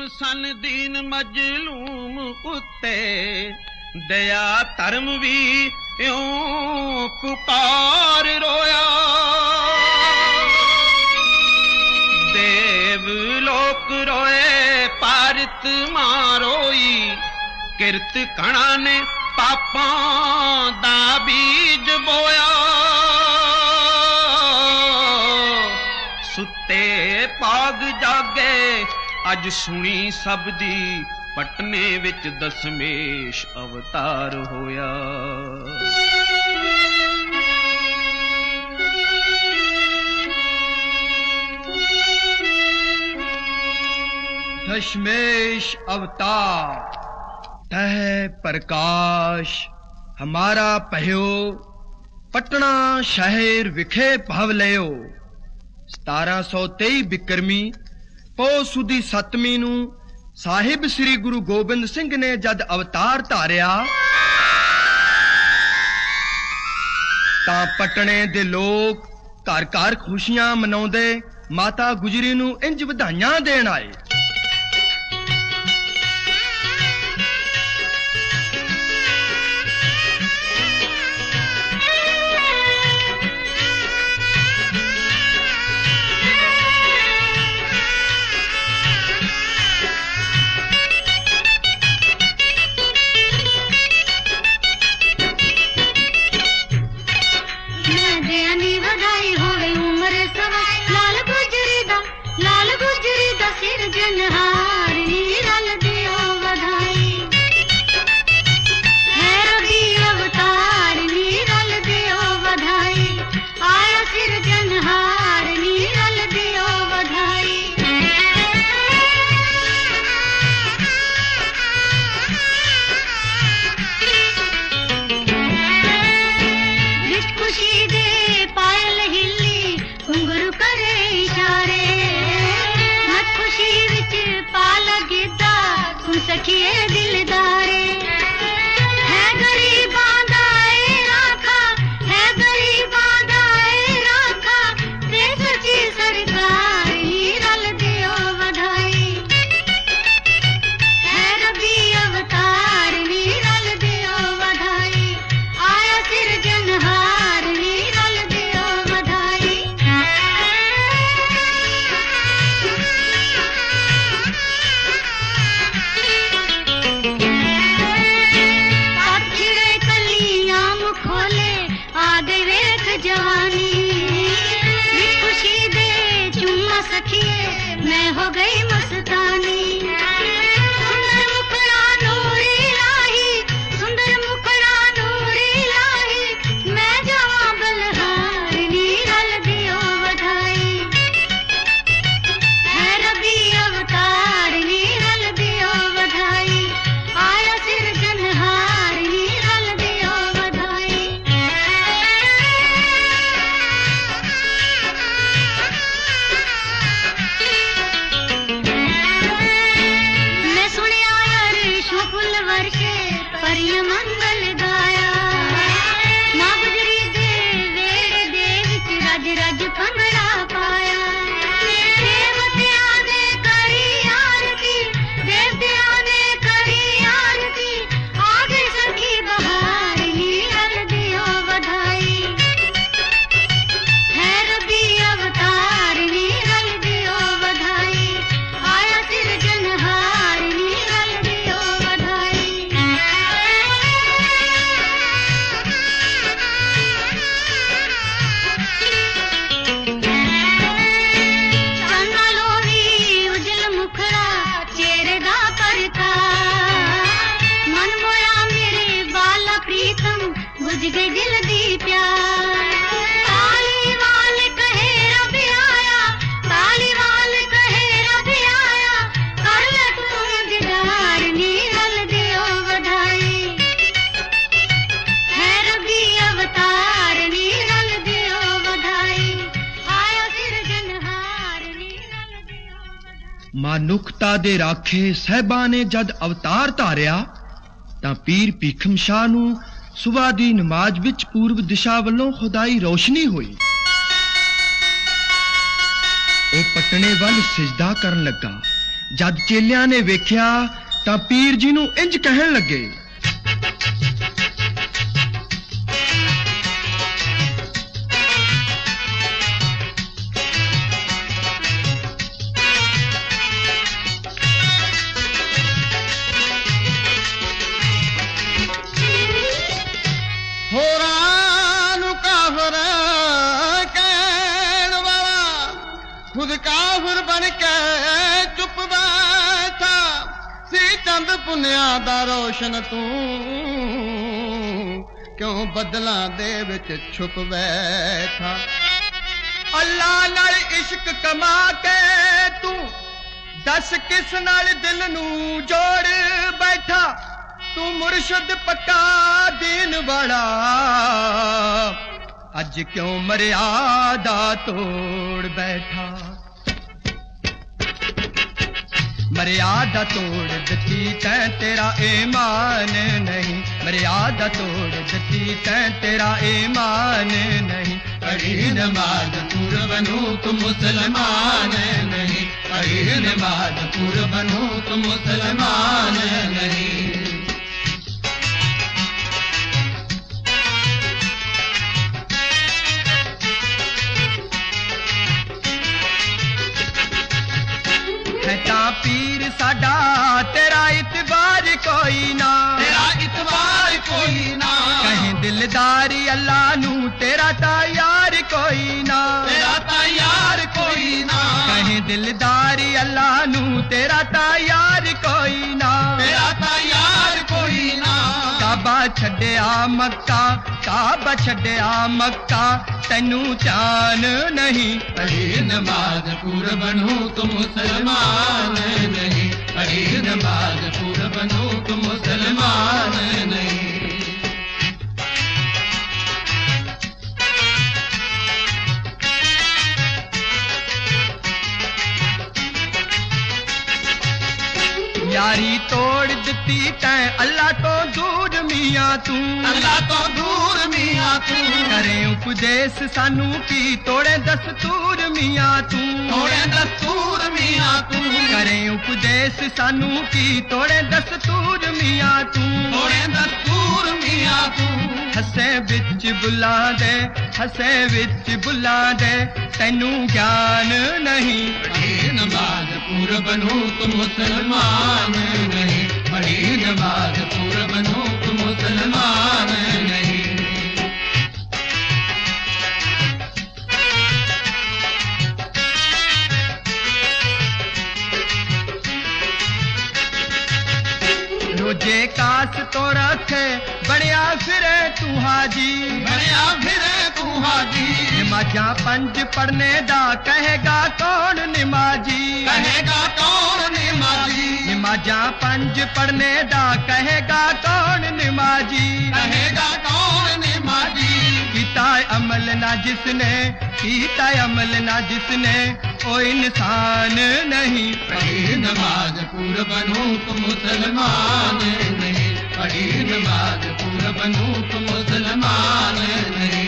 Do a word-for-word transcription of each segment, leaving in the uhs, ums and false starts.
सन दीन मजलूम उत्ते दया धर्म भी यूं पुकार रोया। देव लोक रोए पारित मारोई किरत कणा ने पापां दा बीज बोया। सुते पाग जागे अज सुनी सब दी पटने विच दशमेश अवतार होया। दशमेश अवतार तह प्रकाश हमारा पह्यो पटना शहर विखे भव लियो। सतारह सौ तेई बिक्रमी पौ सुदी सतवीं नूं साहिब श्री गुरु गोबिंद सिंह ने जद अवतार धारिया तां पटने दे लोग घर घर खुशियां मनाउंदे माता गुजरी नूं इंज वधाइयां देण आए। मनुखता दे राखे साहिबा ने जद अवतार धारिया तां पीर भीखम शाह नूं सुबह दी नमाज विच पूर्व दिशा वल्लों खुदाई रोशनी हुई। ओ पटने वल सिजदा करन लगा। जद चेलियां ने वेख्या तां पीर जी नूं इंज कहण लगे, खुद काफिर बन के चुप बैठा सी, चंद पुनिया दा रोशन तू क्यों बदला दे विच छुप बैठा। अल्लाह नाल इश्क कमा के तू दस किस नाल दिल नू जोड़ बैठा, तू मुर्शद पक्का दीन वाला अज क्यों मर्यादा तोड़ बैठा। मर्यादा तोड़ दती तैं तेरा ईमान नहीं, मर्यादा तोड़ दती तैं तेरा ईमान नहीं। पढ़ी नमाज पूर बनू तुम मुसलमान नहीं, पढ़ी नमाज पूर बनू तुम मुसलमान नहीं। पीर साडा तेरा इतबार कोई ना, तेरा इतबार कोई ना। कहीं दिलदारी अल्लाह नू तेरा तैयार कोई ना, तेरा तैयार कोई ना। कहीं दिलदारी अल्लाह नू तेरा तैयार कोई ना, तेरा तैयार कोई ना। काबा छड्या मक्का, काबा छड्या मक्का तैनू चान नहीं। पढ़ी नमाज पूर बनू तुम मुसलमान नहीं, पढ़ी नमाज पूर बनू तुम मुसलमान नहीं। यारी तोड़ दिती तैं अल्लाह तो दूर मियां तू, अल्लाह तो दूर मियां तू। करे उपदेश सानू की तोड़े दस्तूर मियां तू, तोड़े दस्तूर मियां तू। करे उपदेश सानू की तोड़े दस्तूर मियां तू, तोड़े दस्तूर मियां तू। हसे विच बुला दे, हसे विच बुला दे तैनू ज्ञान नहीं। पढ़ी नमाज पूर बनू तुम मुसलमान नहीं, पढ़ी नमाज पूर बनू तुम मुसलमान नहीं। रोजे कास तो रखे बढ़िया फिरे तू हाजी, बढ़िया फिरे तू हाजी। नमाजा पंज पढ़ने दा कहेगा कौन निमाजी, कहेगा कौन निमाजी। नमाजा पंज पढ़ने दा कहेगा कौन निमाजी, कहेगा कौन निमाजी। कीता अमल ना जिसने, कीता अमल ना जिसने ओ इंसान नहीं। पढ़ी नमाज पूर बनू तुम मुसलमान नहीं, पढ़ी नमाज पूर बनू तुम मुसलमान नहीं।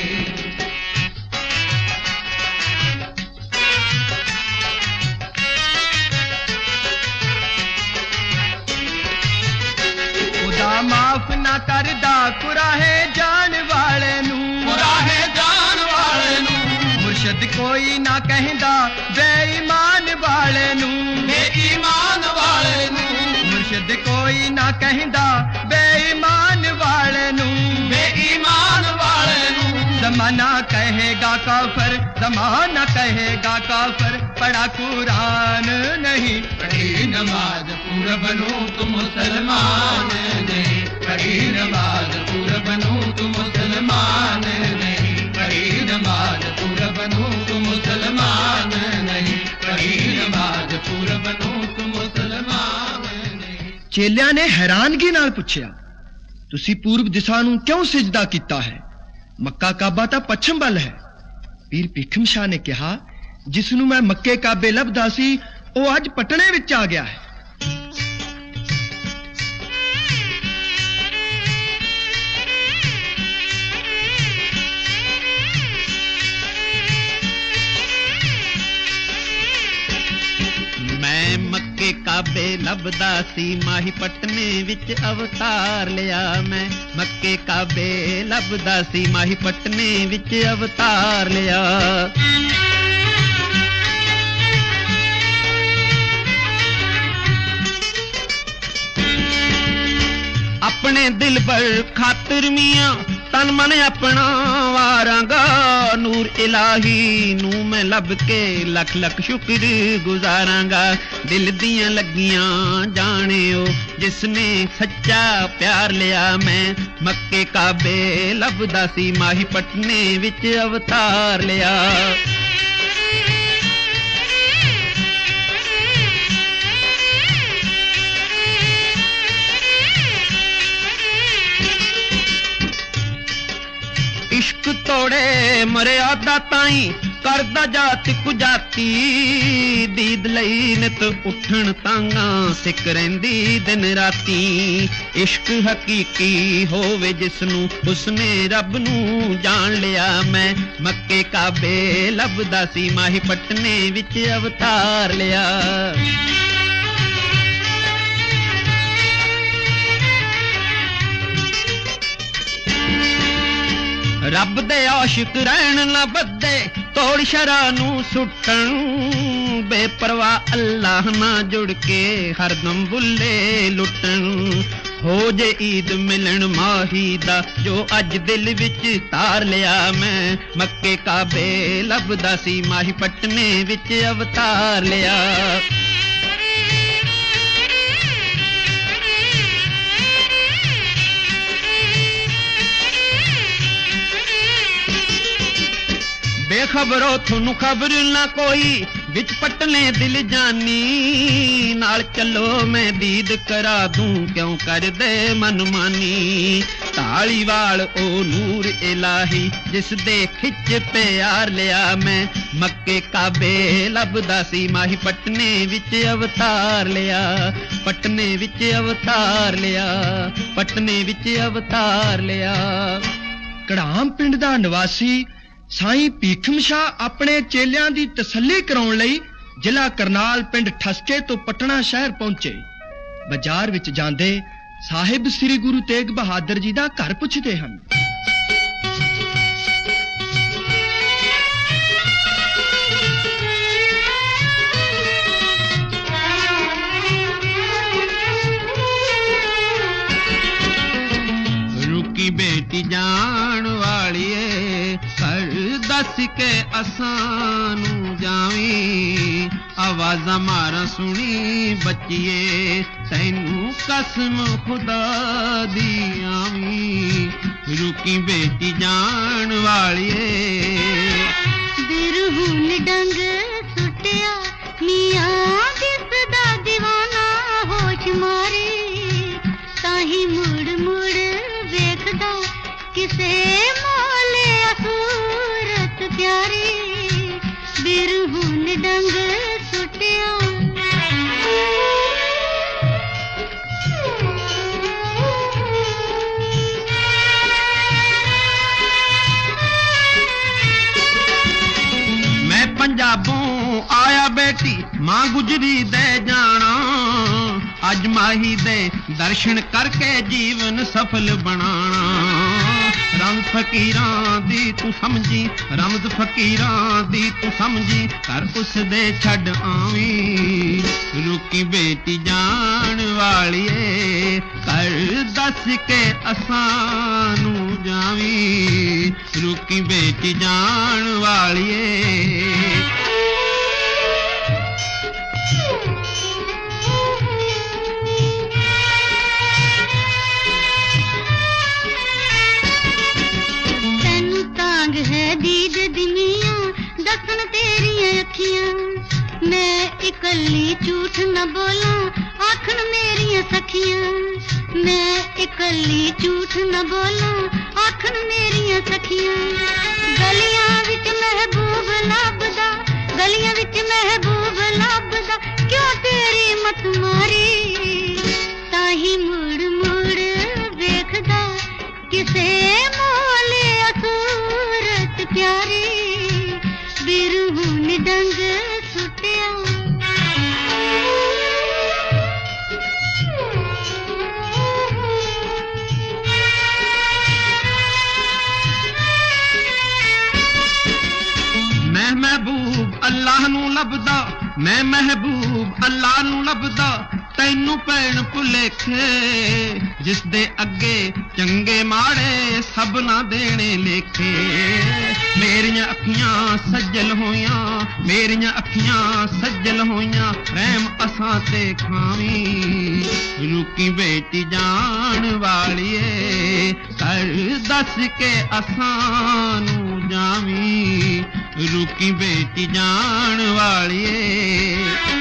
खुदा माफ ना करदा कुराहे जान वाले नू, कुराहे जान वाले नू। मुर्शद कोई ना कहंदा बेईमान वाले नू, बेईमान वाले नू। मुर्शद कोई ना कहंदा बेईमान वाले नू, बेईमान वाले नू। जमाना कहेगा काफर, जमाना कहेगा काफर पढ़ा कुरान नहीं। पढ़ी नमाज पूर बनू तुम मुसलमान नहीं, पढ़ी नमाज पूर बनू तुम मुसलमान नहीं, पढ़ी नमाज पूर बनू तुम मुसलमान नहीं, पढ़ी नमाज पूर बनू तुम मुसलमान नहीं। चेलियां ने हैरानगी नाल पुछया, तुसी पूर्व दिशा नूं क्यों सिजदा कीता है? मक्का काबा तां पश्चिम ਵੱਲ है। पीर भीखम शाह ने कहा, जिस नूं मैं मक्के काबे लभदा सी ਉਹ ਅੱਜ ਪਟਣੇ ਵਿੱਚ ਆ ਗਿਆ ਹੈ। मैं मक्के का ਲੱਭਦਾ ਸੀ ਮਾਹੀ ਪਟਨੇ ਵਿੱਚ ਅਵਤਾਰ ਲਿਆ ਮੈਂ ਮੱਕੇ ਕਾਬੇ ਲੱਭਦਾ ਸੀ ਮਾਹੀ ਪਟਨੇ ਵਿੱਚ ਅਵਤਾਰ ਲਿਆ ਆਪਣੇ ਦਿਲ ਪਰ ਖਾਤਰ ਮੀਆਂ ਤਨ ਮਨ ਆਪਣਾ ਵਾਰਾਂਗਾ ਨੂਰ ਇਲਾਹੀ ਨੂੰ ਮੈਂ ਲੱਭ ਕੇ ਲੱਖ ਲੱਖ ਸ਼ੁਕਰ ਗੁਜ਼ਾਰਾਂਗਾ ਦਿਲ ਦੀਆਂ ਲੱਗੀਆਂ ਜਾਣਿਓ ਜਿਸਨੇ ਸੱਚਾ ਪਿਆਰ ਲਿਆ ਮੈਂ ਮੱਕੇ ਕਾਬੇ ਲੱਭਦਾ ਸੀ ਮਾਹੀ ਪਟਨੇ ਵਿੱਚ ਅਵਤਾਰ ਲਿਆ इश्क तोड़े मर्यादा ताई करदा जात कुजाती दीद लई नित उठण तांगा सिक रहिंदी दिन राती इश्क हकीकी होवे जिसनू उसने रब नू जान लिया मैं मक्के काबे लभदा सी माही पटने विच अवतार लिया ਰੱਬ ਦੇ ਆਸ਼ਿਕ ਰਹਿਣ ਨਾ ਬੱਦੇ ਤੋੜ ਸ਼ਰਾਂ ਨੂੰ ਸੁੱਟਣ ਬੇਪਰਵਾਹ ਅੱਲਾਹ ਨਾਲ ਜੁੜ ਕੇ ਹਰਦਮ ਬੁੱਲੇ ਲੁੱਟਣ ਹੋ ਜੇ ਈਦ ਮਿਲਣ ਮਾਹੀ ਦਾ ਜੋ ਅੱਜ ਦਿਲ ਵਿੱਚ ਤਾਰ ਲਿਆ ਮੈਂ ਮੱਕੇ ਕਾਬੇ ਲੱਭਦਾ ਸੀ ਮਾਹੀ ਪਟਨੇ ਵਿੱਚ ਅਵਤਾਰ ਲਿਆ बेखबरो थोनू खबर ना कोई विच पटने दिल जानी नाल चलो मैं दीद करा दूं क्यों कर दे मनमानी ढालीवाल ओ नूर इलाही जिस दे खिच प्यार लिया मैं मक्के काबे लभदा सी माही पटने विच अवतार लिया पटने विच अवतार लिया पटने विच अवतार लिया ਕੜਾਮ ਪਿੰਡ ਦਾ ਨਿਵਾਸੀ ਸਾਈਂ ਭੀਖਮ ਸ਼ਾਹ ਆਪਣੇ ਚੇਲਿਆਂ ਦੀ ਤਸੱਲੀ ਕਰਾਉਣ ਲਈ ਜ਼ਿਲ੍ਹਾ ਕਰਨਾਲ ਪਿੰਡ ਠਸਕੇ ਤੋਂ ਪਟਨਾ ਸ਼ਹਿਰ ਪਹੁੰਚੇ ਬਾਜ਼ਾਰ ਵਿੱਚ ਜਾਂਦੇ ਸਾਹਿਬ ਸ੍ਰੀ ਗੁਰੂ ਤੇਗ ਬਹਾਦਰ ਜੀ ਦਾ ਘਰ ਪੁੱਛਦੇ ਹਨ रुकी बेटी जान वालिए दस के असानू जावी आवाज़ा मारा सुनी बच्चिए तैनू कसम खुदा दी आवी रुकी बेटी जान वालिए बिरहुन डंग सुटिया मियां दिसदा दीवाना होश मारे ताही मुड़ मुड़ वेखदा किसे मोले असूरत प्यारी बिरहुन डंग सुटिया मैं पंजाबों आया बेटी मां गुजरी दे जाना अज माही दे दर्शन करके जीवन सफल बनाना रंग फकीरां दी तू समझी रमज फकीरां दी तू समझी कर उस दे छड़ आवी रुकी बेटी जान वालिए कर दस के असानू जावी रुकी बेटी जान वालिए दीद दिनिया दसन तेरिया अखियां मैं इकल्ली झूठ न बोला आखन मेरिया सखियां मैं इकल्ली झूठ न बोला आखन मेरिया सखियां गलियां विच महबूब लभदा गलियां विच महबूब लभदा क्यों तेरी मत मारी ताही मुड़ मुड़ वेखदा किसे मोले असूरत प्यारी बिरहुन डंग सुटिया ਅੱਲਾਹ ਨੂੰ ਲੱਭਦਾ ਮੈਂ ਮਹਿਬੂਬ ਅੱਲਾਹ ਨੂੰ ਲੱਭਦਾ ਤੈਨੂੰ ਭੈਣ ਭੁਲੇਖੇ ਜਿਸ ਦੇ ਅੱਗੇ ਚੰਗੇ ਮਾੜੇ ਸਭ ਨਾ ਦੇਣੇ ਲੇਖੇ ਮੇਰੀਆਂ ਅੱਖੀਆਂ ਸੱਜਲ ਹੋਈਆਂ ਮੇਰੀਆਂ ਅੱਖੀਆਂ ਸੱਜਲ ਹੋਈਆਂ ਰਹਿਮ ਅਸਾਂ ਤੇ ਖਾਵੀਂ ਰੁਕੀ ਬੇਟੀ ਜਾਣ ਵਾਲੀਏ ਕਰ ਦੱਸ ਕੇ ਅਸਾਂ ਨੂੰ ਜਾਵੀਂ ਰੁਕੀ ਬੇਟੀ ਜਾਣ ਵਾਲੀਏ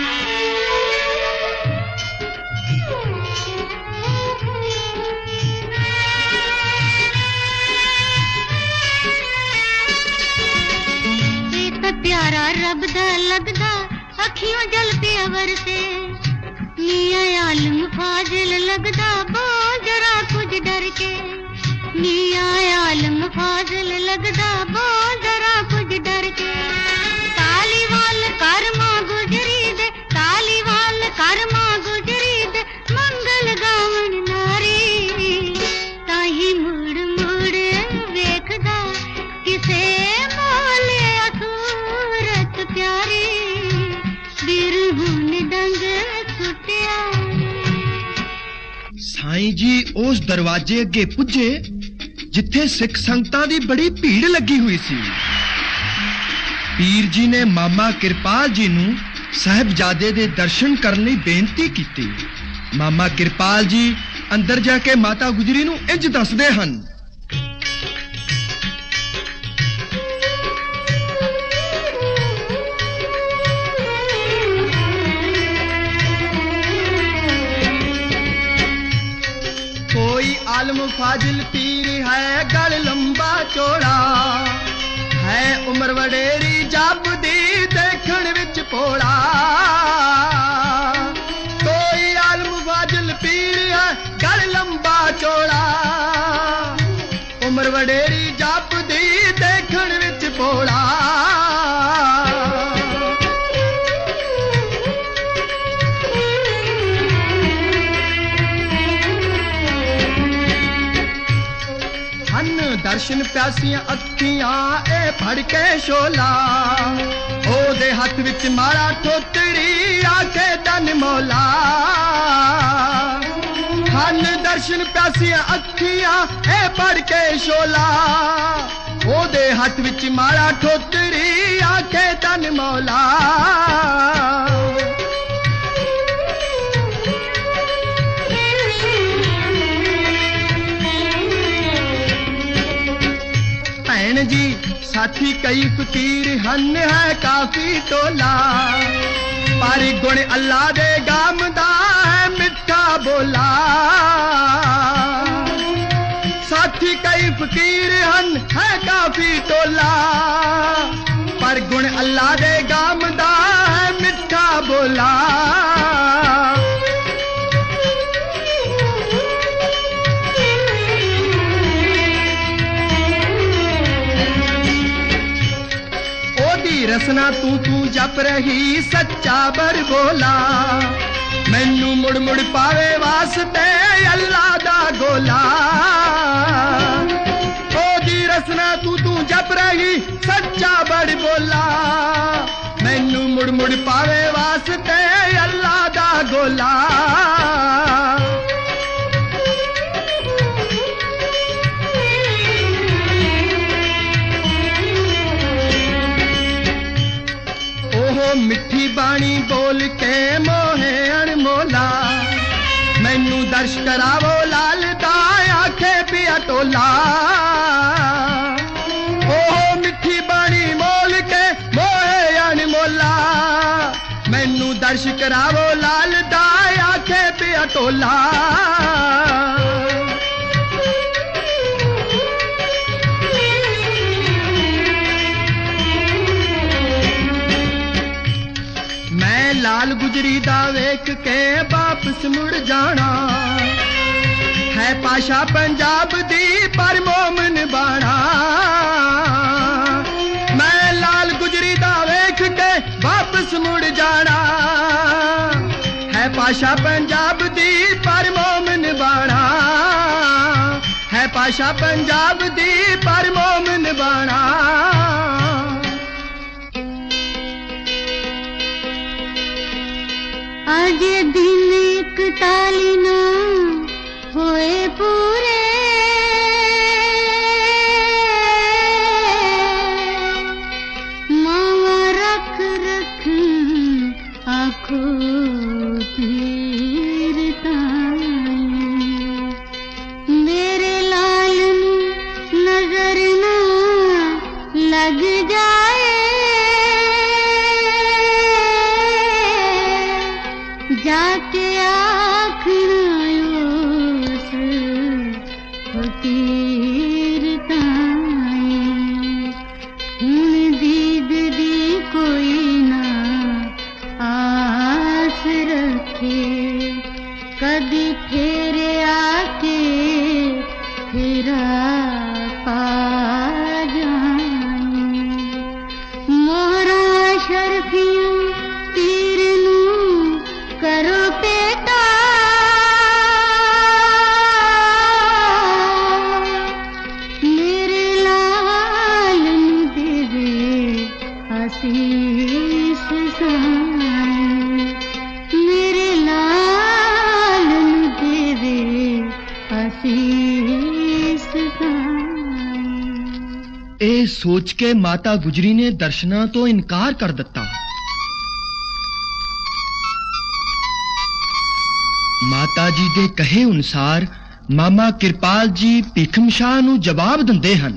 प्यारा रब दा लगदा अखियों जल पे अवर से मियां आलम फाजिल लगदा बोल जरा कुछ डर के मियां आलम फाजिल लगदा बोल जरा कुछ डर के ताली वाल कर्मा गुजरी दे ताली वाल कर्मा गुजरी दे मंगल गावन नारी ताही मुड़ मुड़ वेखदा किसे मोले प्यारी बिरहुन डंग सुटिया साईं जी उस दरवाजे अगे पुजे जिथे सिख संगतां दी बड़ी भीड़ लगी हुई सी पीर जी ने मामा किरपाल जी नूं साहिबजादे दे दर्शन करने लई बेनती कीती मामा किरपाल जी अंदर जाके माता गुजरी नूं इंज दसदे हन आलम फाजिल पीर है गल लंबा चौड़ा है उम्र वडेरी जब दी देखण विच भोला कोई आलम फाजिल पीर है गल लंबा चौड़ा उम्र वडेरी जब दी देखण विच भोला दर्शन प्यासियां अखियां ए फड़ के शोला ओदे हथ विच मारा ठोतरी आके दन मौला हन दर्शन प्यासियां अखियां ए फड़ के शोला ओदे हथ विच मारा ठोतरी आके दन मौला जी साथी कई फकीर हन है काफी टोला पर गुण अल्लाह दे गामदा है मिठा बोला साथी कई फकीर हन है काफी टोला पर गुण अल्लाह दे गामदा है मिठा बोला रसना तू तू जप रही सच्चा बर बोला मैनू मुड़ मुड़ पावे वास्ते अल्लाह दा गोला ओ दी रसना तू तू जप रही सच्चा बर बोला मैनू मुड़ मुड़ पावे वास्ते अल्लाह दा गोला मिठी बाणी बोल के मोहे अनमोला मैनू दर्श करावो लाल दा आखे पिया टोला ओह मिठी बाणी बोल के मोहे अनमोला मैनू दर्श करावो लाल दा आखे पिया टोला लाल गुजरी दा वेख के वापस मुड़ जाना है पाशा पंजाब दी पर मोमन बाना मैं लाल गुजरी दा वेख के वापस मुड़ जाना है पाशा पंजाब दी पर मोमन बाना है पाशा पंजाब दी पर मोमन बाना अजे दिन इकताली ना होए पूरे मावा रख रख आखो तीर मेरे लाल नजर ना लग जाए जाके आखना उस फकीर ताई हुण दीद दी कोई ना आस रखे कदी फिर आके फिरा पा जाए मोहरा शर्फियों तीर नू करो पेटा मेरे लाल नू देवे आसीस साई मेरे लाल नू देवे आसीस साई। ਇਹ ਸੋਚ ਕੇ ਮਾਤਾ ਗੁਜਰੀ ਨੇ ਦਰਸ਼ਨਾਂ ਤੋਂ ਇਨਕਾਰ ਕਰ ਦਿੱਤਾ। ਮਾਤਾ ਜੀ ਦੇ ਕਹੇ ਅਨੁਸਾਰ ਮਾਮਾ ਕਿਰਪਾਲ ਜੀ ਭੀਖਮ ਸ਼ਾਹ ਨੂੰ ਜਵਾਬ ਦਿੰਦੇ ਹਨ।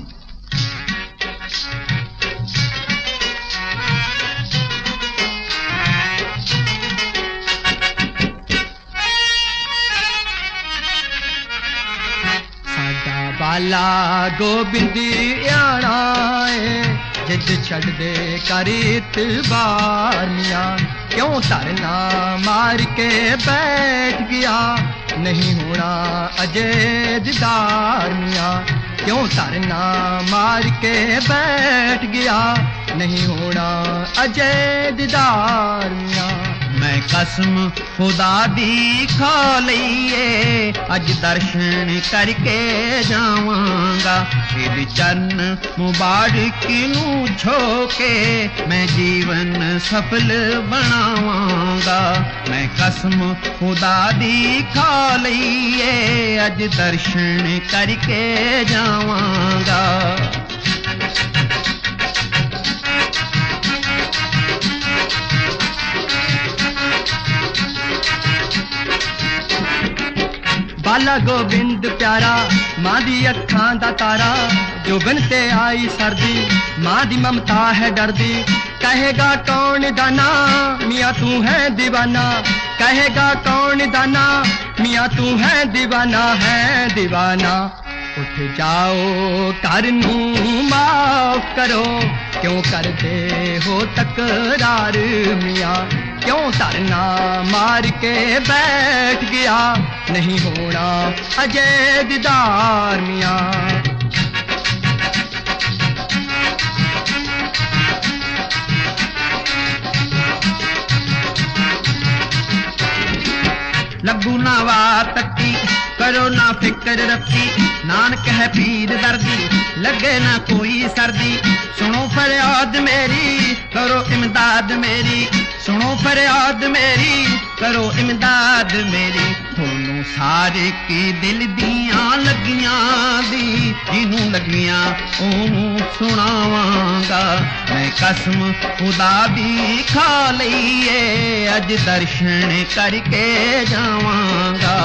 ਸਾਡਾ ਬਾਲਾ ਗੋਬਿੰਦੀ ਆਣਾ ਏ ਜਿੱਦ ਛੱਡ ਦੇ ਕਰ ਇਤਬਾਰ ਮੀਆਂ क्यों धरना मार के बैठ गया नहीं होना अजय दीदार मियां क्यों धरना मार के बैठ गया नहीं होना अजय दीदार मियां मैं कसम खुदा दी खा लईए अज दर्शन करके जावांगा फिर चरण मुबारक नू छोके मैं जीवन सफल बनावांगा मैं कसम खुदा दी खा लईए अज दर्शन करके जावांगा। बाला गोबिंद प्यारा मां दी अखां दा तारा जोबन ते आई सर्दी मां दी ममता है डरदी कहेगा कौन दाना मियां तू है दीवाना कहेगा कौन दाना मियां तू है दीवाना है दीवाना उठ जाओ कर नू माफ करो क्यों करते हो तकरार मियां क्यों धरना मार के बैठ गया नहीं होना अजय दीदार मियां। लगू ना वार तकी करो ना फिक्र रखी नानक है पीर दर्दी लगे ना कोई सर्दी सुनो फरियाद मेरी करो इमदाद मेरी सुनो फरियाद मेरी करो इमदाद मेरी थोनू सारे की दिल दियां लगियां दी जिनू लगियां ओनू सुनावांगा मैं कसम खुदा दी खा लईए अज दर्शन करके जावांगा।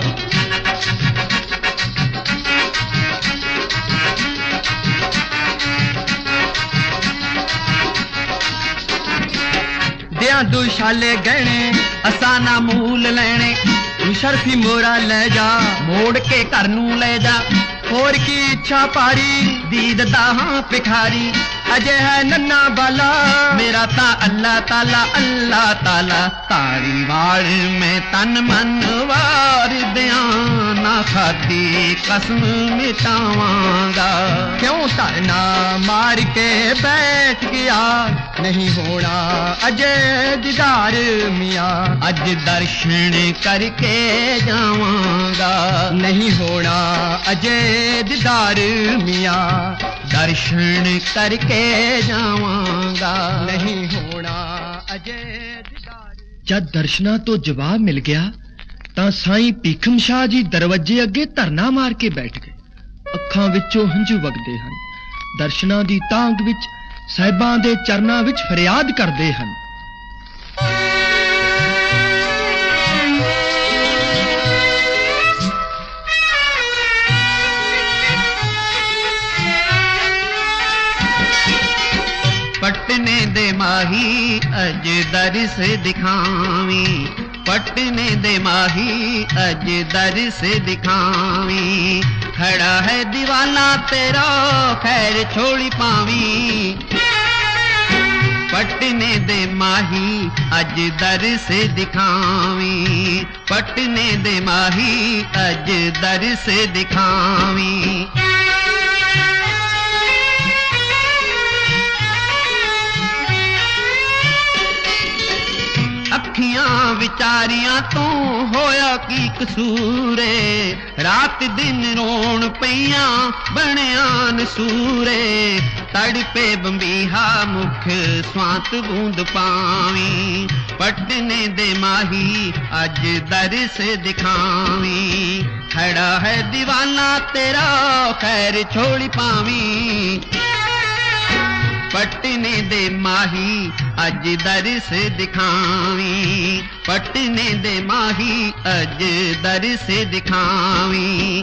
दिया दुशाले गहने असाना मूल लैने तू शर्फी मोरा ले जा मोड़ के घर नू ले जा होर की इच्छा पारी दीद दाहां भिखारी अजय है नन्ना बाला मेरा ता अल्लाह ताला अल्लाह ताला तारी वार में तन मन वार दिया ना खाती कसम मिटावांगा क्यों धरना मार के बैठ गया नहीं होना अजय दीदार मियां अज दर्शन करके जावांगा नहीं होना अजय दीदार मियां दर्शन करके जावांगा नहीं होना अजय दीदार। जद दर्शना तो जवाब मिल गया तां साईं भीखम शाह जी दरवाजे अगे धरना मार के बैठ गए। अखां विचों हंझू वगदे हन। दर्शना दी तांग विच साहिबां दे चरनां विच फरियाद करदे हन। पटने दे माही अज दर से दिखावी, पटने दे माही अज दर से दिखावी, खड़ा है दीवाना तेरा खैर छोड़ी पावी। पटने दे माही अज दर से दिखावी, पटने दे माही अज दर से दिखावी। अखियां विचारियां तू होया की कसूरे, रात दिन रोण पईयां बणिया नसूरे, तड़पे बंबीहा मुख स्वांत बूंद पावी। पटने दे माही अज दर से दिखावी, खड़ा है दीवाना तेरा खैर छोड़ी पावी। पटने दे माही अज दर से दिखावी, पटने दे माही अज दर से दिखावी।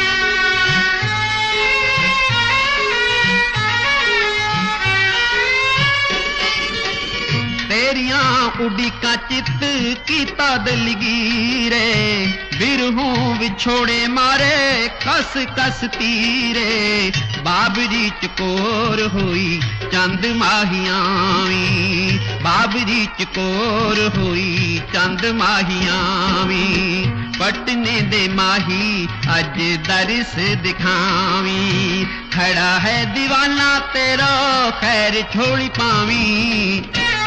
तेरियां उड़ीका चित कीता दलगीरे, बिरहों विछोड़े मारे कस कस तीरे, बाबरी चकोर हुई चंद माहियावी, बाबरी चकोर हुई चंद माहियावी। पटने दे माही अज दर से दिखावी, खड़ा है दीवाना तेरा खैर छोड़ी पावी।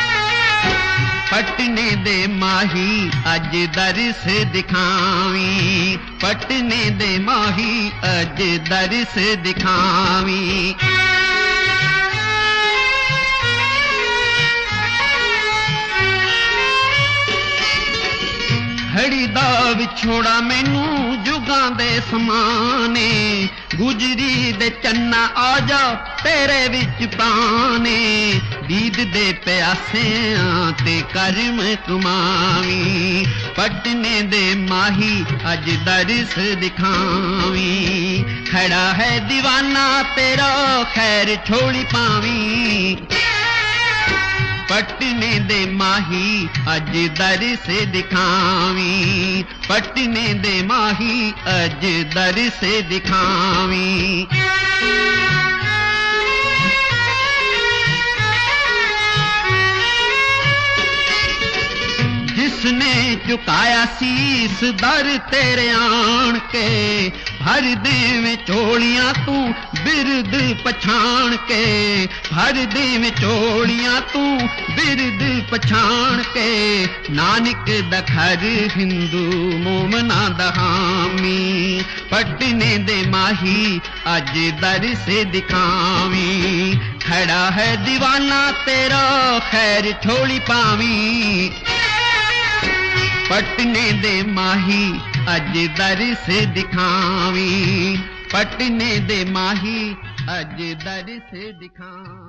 पटने दे माही अज दर से दिखावी, पटने दे माही अज दर से दिखावी। घड़ी दा विछोड़ा मैनू जुगां दे समाने, गुजरी दे चन्ना आ जा तेरे विच पाने, दीद दे प्यासियां ते करम कमावी। पटने दे माही अज दर से दिखावी, खड़ा है दीवाना तेरा खैर छोड़ी पावी। पटने दे माही अज दर से दिखावी, पटने दे माही अज दर से दिखावी। जिसने चुकाया शीस दर तेरे आन के, भर देवें चोलियां तू बिरद पछाण के, भर देवें चोलियां तू बिरद पछाण के, नानक दखर हिंदू मोमना दहामी। पटने दे माही अज दर से दिखावी, खड़ा है दीवाना तेरा खैर छोड़ी पावी। पटने दे माही अज दर से दिखावी, पटने दे माही अज दर से दिखावी।